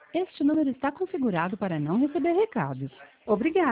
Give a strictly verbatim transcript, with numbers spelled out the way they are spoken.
Este número está configurado para não receber recados. Obrigada.